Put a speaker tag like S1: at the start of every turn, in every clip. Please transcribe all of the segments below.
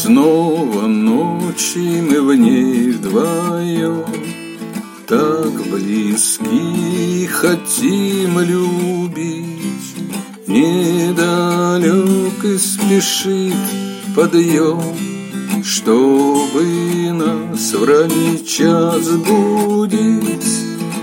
S1: Снова ночи мы в ней вдвоем, так близки, хотим любить. Недалек и спешит подъем, чтобы нас в ранний час будить.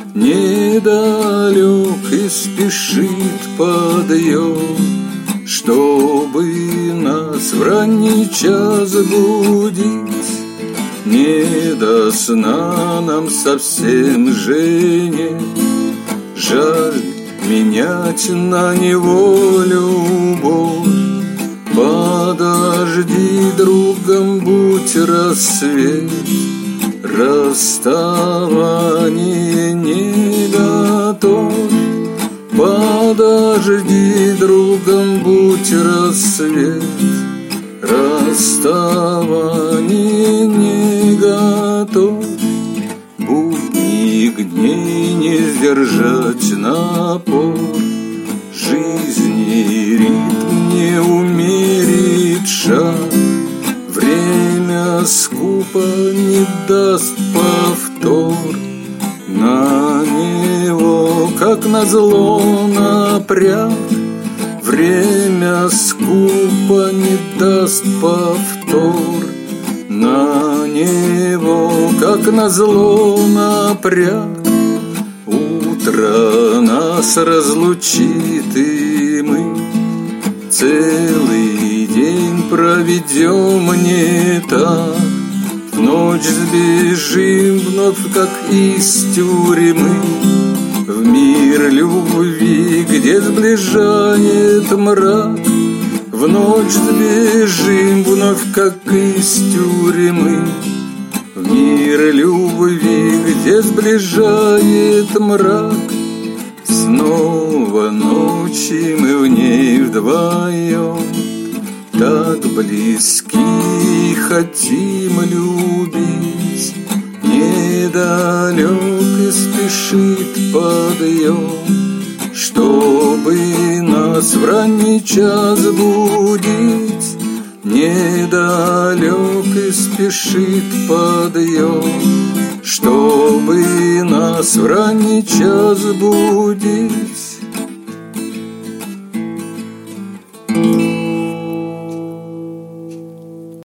S1: Недалек и спешит подъем, чтобы нас в ранний час будить. Не до сна нам совсем, Жене, жаль менять на него любовь. Подожди, другом будь рассвет, расставание не готов. Подожди, другом будь рассвет, расставание не готов. Будних дней не сдержать напор, жизни ритм не умерит шаг. Время скупо не даст повтор, на него, как назло, напряг. Время скупо не даст повтор, на него, как назло, напряг. Утро нас разлучит, и мы целый день проведем не так. В ночь сбежим вновь, как из тюрьмы, в мир любви, где сближает мрак. В ночь сбежим вновь, как из тюрьмы, в мир любви, где сближает мрак. Снова ночи мы в ней вдвоем, так близки, хотим любить. Недалек и спешит подъем, чтобы нас в ранний час будить. Недалек и спешит подъем, чтобы нас в ранний час будить.